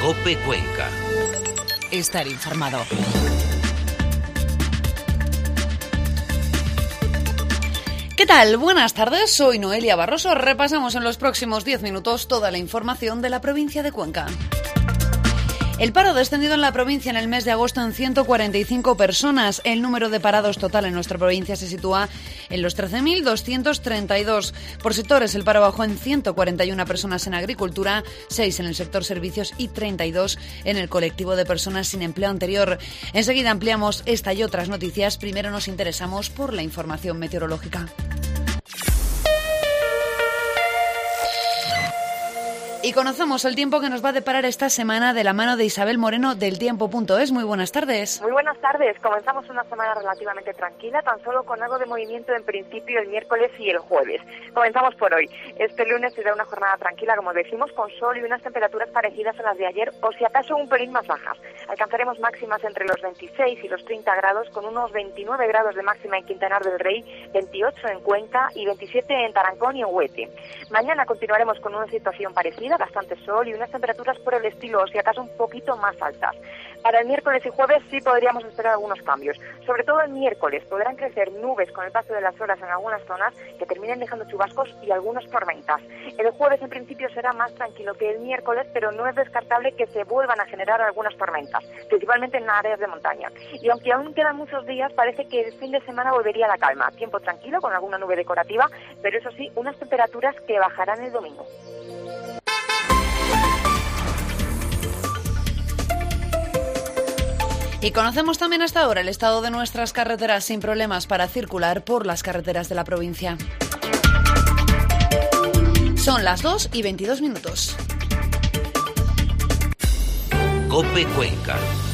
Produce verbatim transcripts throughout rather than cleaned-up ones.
COPE Cuenca. Estar informado. ¿Qué tal? Buenas tardes, soy Noelia Barroso. Repasamos en los próximos diez minutos toda la información de la provincia de Cuenca. El paro ha descendido en la provincia en el mes de agosto en ciento cuarenta y cinco personas. El número de parados total en nuestra provincia se sitúa en los trece mil doscientos treinta y dos. Por sectores, el paro bajó en ciento cuarenta y una personas en agricultura, seis en el sector servicios y treinta y dos en el colectivo de personas sin empleo anterior. Enseguida ampliamos esta y otras noticias. Primero nos interesamos por la información meteorológica. Y conocemos el tiempo que nos va a deparar esta semana de la mano de Isabel Moreno del tiempo punto es. Muy buenas tardes. Muy buenas tardes. Comenzamos una semana relativamente tranquila, tan solo con algo de movimiento en principio el miércoles y el jueves. Comenzamos por hoy. Este lunes será una jornada tranquila, como decimos, con sol y unas temperaturas parecidas a las de ayer, o si acaso un pelín más bajas. Alcanzaremos máximas entre los veintiséis y los treinta grados, con unos veintinueve grados de máxima en Quintanar del Rey, veintiocho en Cuenca y veintisiete en Tarancón y en Huete. Mañana continuaremos con una situación parecida, bastante sol y unas temperaturas por el estilo, o si acaso un poquito más altas. Para el miércoles y jueves sí podríamos esperar algunos cambios. Sobre todo el miércoles podrán crecer nubes con el paso de las horas en algunas zonas que terminen dejando chubascos y algunas tormentas. El jueves en principio será más tranquilo que el miércoles, pero no es descartable que se vuelvan a generar algunas tormentas, principalmente en áreas de montaña. Y aunque aún quedan muchos días, parece que el fin de semana volvería a la calma. Tiempo tranquilo con alguna nube decorativa, pero eso sí, unas temperaturas que bajarán el domingo. Y conocemos también hasta ahora el estado de nuestras carreteras sin problemas para circular por las carreteras de la provincia. Son las dos y veintidós minutos. COPE Cuenca.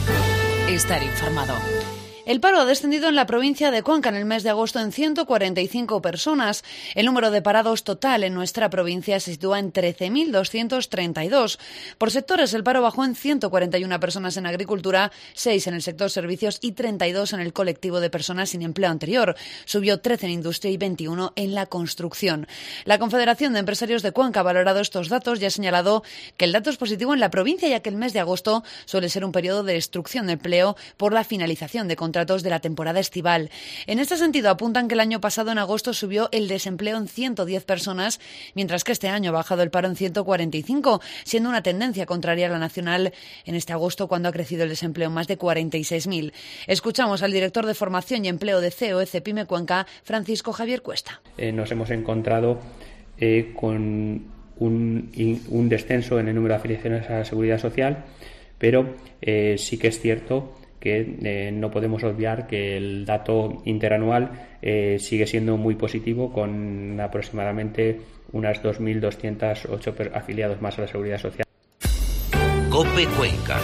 Estar informado. El paro ha descendido en la provincia de Cuenca en el mes de agosto en ciento cuarenta y cinco personas. El número de parados total en nuestra provincia se sitúa en trece mil doscientos treinta y dos. Por sectores, el paro bajó en ciento cuarenta y una personas en agricultura, seis en el sector servicios y treinta y dos en el colectivo de personas sin empleo anterior. Subió trece en industria y veintiuno en la construcción. La Confederación de Empresarios de Cuenca ha valorado estos datos y ha señalado que el dato es positivo en la provincia, ya que el mes de agosto suele ser un periodo de destrucción de empleo por la finalización de contratos de la temporada estival. En este sentido, apuntan que el año pasado en agosto subió el desempleo en ciento diez personas, mientras que este año ha bajado el paro en ciento cuarenta y cinco, siendo una tendencia contraria a la nacional en este agosto, cuando ha crecido el desempleo en más de cuarenta y seis mil. Escuchamos al director de Formación y Empleo de C O E Cepime Cuenca, Francisco Javier Cuesta. Eh, nos hemos encontrado eh, con un, un descenso en el número de afiliaciones a la Seguridad Social, pero eh, sí que es cierto que eh, no podemos obviar que el dato interanual eh, sigue siendo muy positivo, con aproximadamente unas dos mil doscientos ocho afiliados más a la Seguridad Social. COPE Cuenca.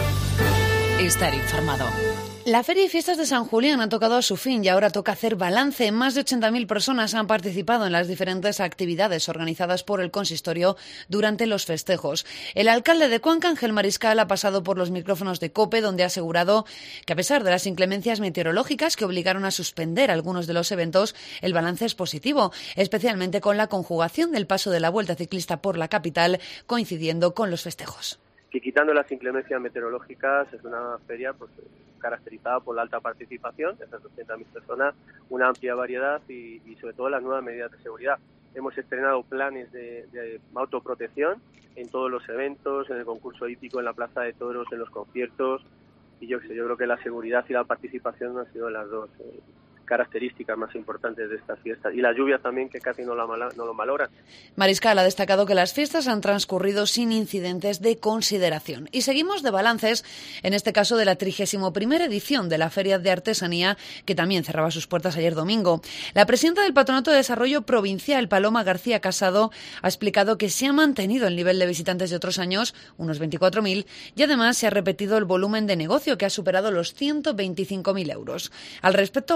Estar informado. La Feria y Fiestas de San Julián han tocado a su fin y ahora toca hacer balance. Más de ochenta mil personas han participado en las diferentes actividades organizadas por el consistorio durante los festejos. El alcalde de Cuenca, Ángel Mariscal, ha pasado por los micrófonos de COPE, donde ha asegurado que a pesar de las inclemencias meteorológicas que obligaron a suspender algunos de los eventos, el balance es positivo, especialmente con la conjugación del paso de la Vuelta Ciclista por la capital coincidiendo con los festejos. Que quitando las inclemencias meteorológicas es una feria pues caracterizada por la alta participación de esas doscientas mil personas, una amplia variedad y, y sobre todo las nuevas medidas de seguridad. Hemos estrenado planes de, de autoprotección en todos los eventos, en el concurso hípico, en la Plaza de Toros, en los conciertos, y yo, yo creo que la seguridad y la participación han sido las dos eh, características más importantes de estas fiestas, y las lluvias también, que casi no, la mala, no lo malogran. Mariscal ha destacado que las fiestas han transcurrido sin incidentes de consideración. Y seguimos de balances, en este caso de la trigésima primera edición de la Feria de Artesanía, que también cerraba sus puertas ayer domingo. La presidenta del Patronato de Desarrollo Provincial, Paloma García Casado, ha explicado que se ha mantenido el nivel de visitantes de otros años, unos veinticuatro mil, y además se ha repetido el volumen de negocio, que ha superado los ciento veinticinco mil euros. Al respecto, García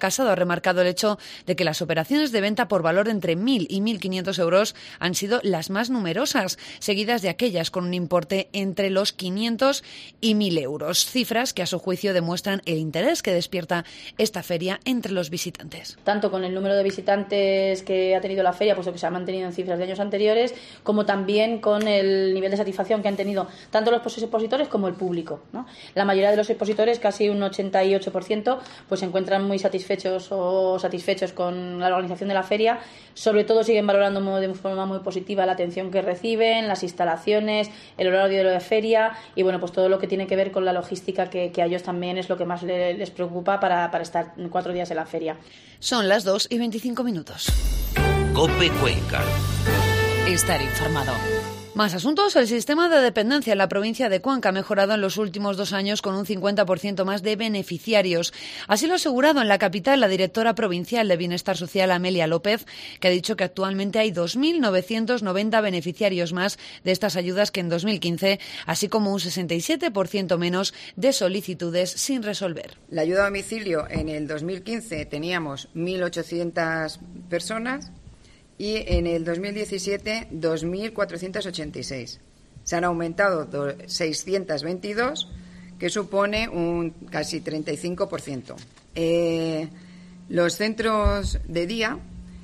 Casado ha remarcado el hecho de que las operaciones de venta por valor entre mil y mil quinientos euros han sido las más numerosas, seguidas de aquellas con un importe entre los quinientos y mil euros. Cifras que a su juicio demuestran el interés que despierta esta feria entre los visitantes. Tanto con el número de visitantes que ha tenido la feria, puesto que se ha mantenido en cifras de años anteriores, como también con el nivel de satisfacción que han tenido tanto los expositores como el público, ¿no? La mayoría de los expositores, casi un ochenta y ocho por ciento, pues se encuentran muy satisfechos o satisfechos con la organización de la feria. Sobre todo siguen valorando de forma muy positiva la atención que reciben, las instalaciones, el horario de la feria y bueno, pues todo lo que tiene que ver con la logística, que, que a ellos también es lo que más les preocupa para, para estar cuatro días en la feria. Son las dos y veinticinco minutos. COPE Cuenca. Estar informado. Más asuntos. El sistema de dependencia en la provincia de Cuenca ha mejorado en los últimos dos años con un cincuenta por ciento más de beneficiarios. Así lo ha asegurado en la capital la directora provincial de Bienestar Social, Amelia López, que ha dicho que actualmente hay dos mil novecientos noventa beneficiarios más de estas ayudas que en dos mil quince, así como un sesenta y siete por ciento menos de solicitudes sin resolver. La ayuda a domicilio en el dos mil quince teníamos mil ochocientas personas y en el dos mil diecisiete dos mil cuatrocientos ochenta y seis. Se han aumentado seiscientos veintidós, que supone un casi treinta y cinco por ciento. Eh, los centros de día,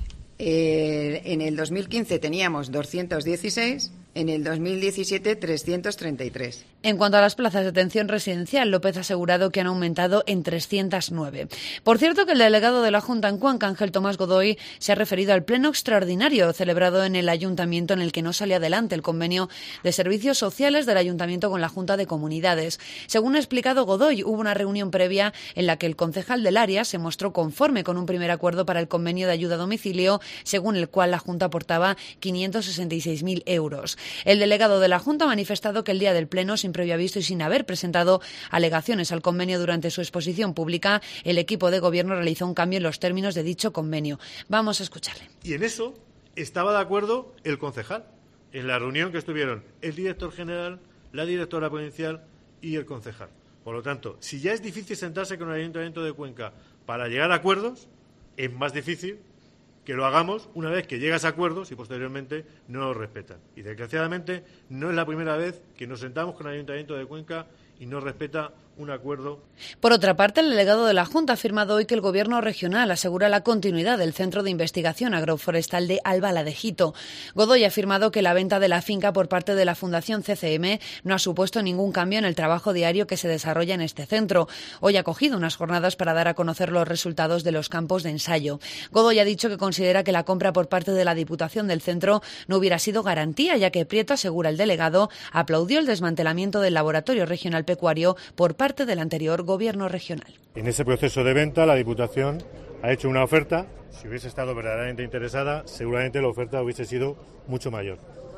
eh, en el dos mil quince teníamos doscientos dieciséis, en el dos mil diecisiete trescientos treinta y tres. En cuanto a las plazas de atención residencial, López ha asegurado que han aumentado en trescientos nueve. Por cierto, que el delegado de la Junta en Cuenca, Ángel Tomás Godoy, se ha referido al pleno extraordinario celebrado en el Ayuntamiento, en el que no sale adelante el convenio de servicios sociales del Ayuntamiento con la Junta de Comunidades. Según ha explicado Godoy, hubo una reunión previa en la que el concejal del área se mostró conforme con un primer acuerdo para el convenio de ayuda a domicilio, según el cual la Junta aportaba quinientos sesenta y seis mil euros. El delegado de la Junta ha manifestado que el día del pleno, sin previo aviso y sin haber presentado alegaciones al convenio durante su exposición pública, el equipo de gobierno realizó un cambio en los términos de dicho convenio. Vamos a escucharle. Y en eso estaba de acuerdo el concejal, en la reunión que estuvieron el director general, la directora provincial y el concejal. Por lo tanto, si ya es difícil sentarse con el Ayuntamiento de Cuenca para llegar a acuerdos, es más difícil que lo hagamos una vez que llegas a acuerdos y posteriormente no los respetan. Y desgraciadamente no es la primera vez que nos sentamos con el Ayuntamiento de Cuenca y no respeta un acuerdo. Por otra parte, el delegado de la Junta ha afirmado hoy que el Gobierno regional asegura la continuidad del Centro de Investigación Agroforestal de Albalá de Jito. Godoy ha afirmado que la venta de la finca por parte de la Fundación C C M no ha supuesto ningún cambio en el trabajo diario que se desarrolla en este centro. Hoy ha acogido unas jornadas para dar a conocer los resultados de los campos de ensayo. Godoy ha dicho que considera que la compra por parte de la Diputación del centro no hubiera sido garantía, ya que Prieto, asegura el delegado, aplaudió el desmantelamiento del laboratorio regional pecuario por parte del anterior Gobierno regional. En ese proceso de venta, la Diputación ha hecho una oferta. Si hubiese estado verdaderamente interesada, seguramente la oferta hubiese sido mucho mayor.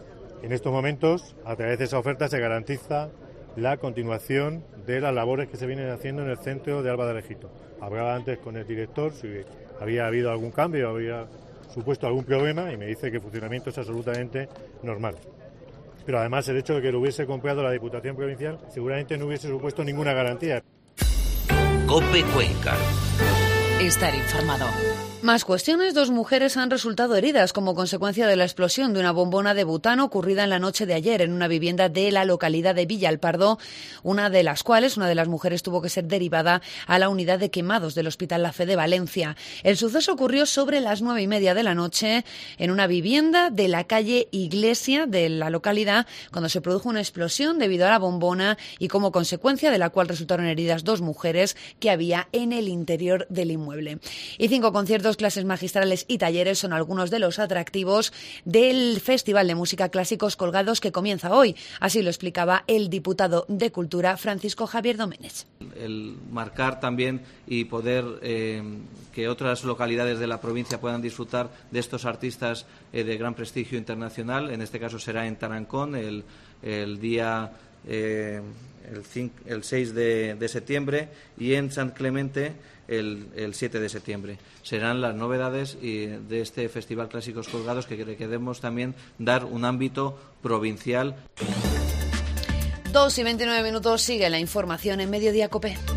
En estos momentos, a través de esa oferta, se garantiza la continuación de las labores que se vienen haciendo en el centro de Albalá de Jito. Hablaba antes con el director si había habido algún cambio, había supuesto algún problema, y me dice que el funcionamiento es absolutamente normal. Pero además el hecho de que lo hubiese comprado la Diputación Provincial seguramente no hubiese supuesto ninguna garantía. COPE Cuenca. Estar informado. Más cuestiones. Dos mujeres han resultado heridas como consecuencia de la explosión de una bombona de butano ocurrida en la noche de ayer en una vivienda de la localidad de Villalpardo, una de las cuales, una de las mujeres, tuvo que ser derivada a la unidad de quemados del Hospital La Fe de Valencia. El suceso ocurrió sobre las nueve y media de la noche en una vivienda de la calle Iglesia de la localidad, cuando se produjo una explosión debido a la bombona y como consecuencia de la cual resultaron heridas dos mujeres que había en el interior del inmueble. Y cinco conciertos, clases magistrales y talleres son algunos de los atractivos del Festival de Música Clásicos Colgados, que comienza hoy. Así lo explicaba el diputado de Cultura, Francisco Javier Doménech. El marcar también y poder eh, que otras localidades de la provincia puedan disfrutar de estos artistas eh, de gran prestigio internacional. En este caso será en Tarancón el, el día eh, el, cinco, el seis de, de septiembre y en San Clemente el, el siete de septiembre. Serán las novedades y de este Festival Clásicos Colgados, que queremos también dar un ámbito provincial. Dos y veintinueve minutos, sigue la información en Mediodía COPE.